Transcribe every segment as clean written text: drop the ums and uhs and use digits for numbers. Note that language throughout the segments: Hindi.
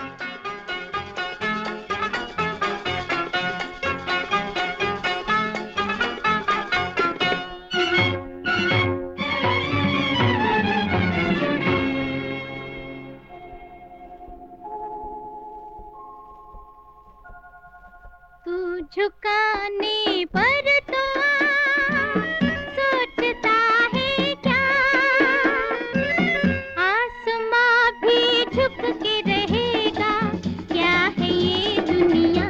तू झुकाने पर तो सोचता है क्या, आसमां भी झुक के रहेगा, क्या है ये दुनिया।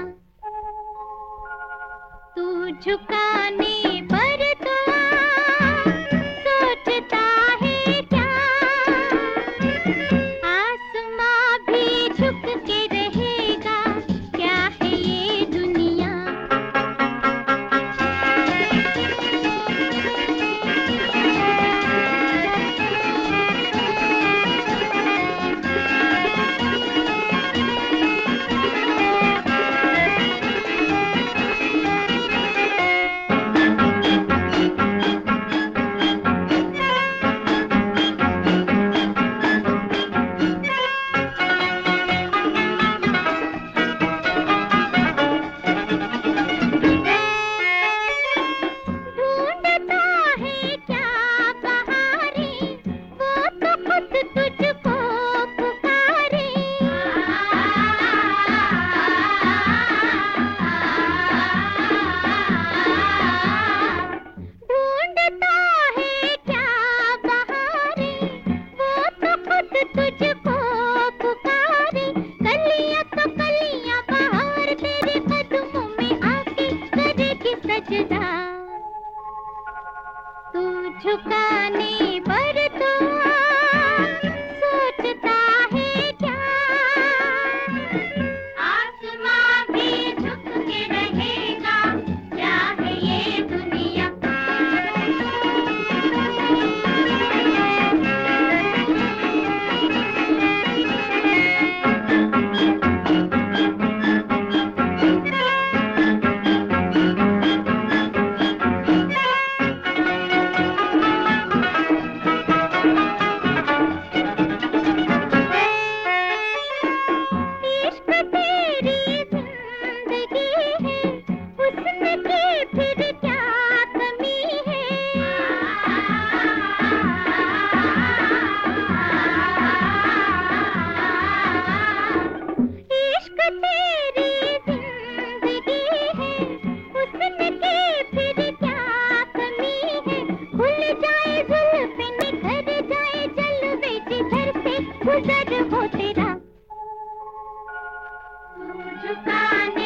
तू झुकाने पर तो सोचता है क्या, आसमां भी झुक के रहेगा, क्या है ये दुनिया। तुझको पुकारे कलियां तो कलियां बहार तेरे कदमों में आके करेगी सजदा। तू झुकाने पर तो सोचता है क्या, आसमां भी झुक के रहेगा, क्या है ये दुनिया। गुजर हो तेरा, तू झुकाने